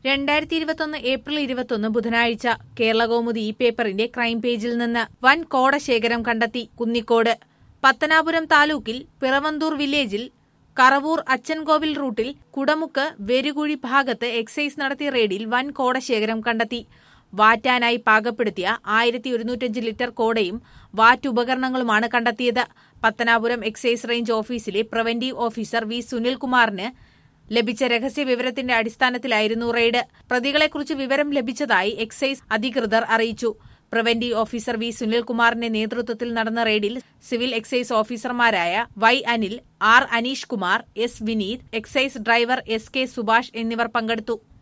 2021 April 21 ബുധനാഴ്ച കേരളകൗമുദി ഈ പേപ്പറിന്റെ ക്രൈം പേജിൽ നിന്ന് വൻ കോടശേഖരം കണ്ടെത്തി. കുന്നിക്കോട് പത്തനാപുരം താലൂക്കിൽ പിറവന്തൂർ വില്ലേജിൽ കറവൂർ അച്ചൻകോവിൽ റൂട്ടിൽ കുടമുക്ക് വെരുകുഴി ഭാഗത്ത് എക്സൈസ് നടത്തിയ റെയ്ഡിൽ വൻ കോടശേഖരം കണ്ടെത്തി. വാറ്റാനായി പാകപ്പെടുത്തിയ 1105 ലിറ്റർ കോടയും വാറ്റുപകരണങ്ങളുമാണ് കണ്ടെത്തിയത്. പത്തനാപുരം എക്സൈസ് റേഞ്ച് ഓഫീസിലെ പ്രിവന്റീവ് ഓഫീസർ വി സുനിൽകുമാറിന് ലഭിച്ച രഹസ്യ വിവരത്തിന്റെ അടിസ്ഥാനത്തിലായിരുന്നു റെയ്ഡ്. പ്രതികളെക്കുറിച്ച് വിവരം ലഭിച്ചതായി എക്സൈസ് അധികൃതർ അറിയിച്ചു. പ്രിവന്റീവ് ഓഫീസർ വി സുനിൽകുമാറിന്റെ നേതൃത്വത്തിൽ നടന്ന റെയ്ഡിൽ സിവിൽ എക്സൈസ് ഓഫീസർമാരായ Y Anil, R Aneesh Kumar, S Vineeth, excise driver S K Subhash എന്നിവർ പങ്കെടുത്തു.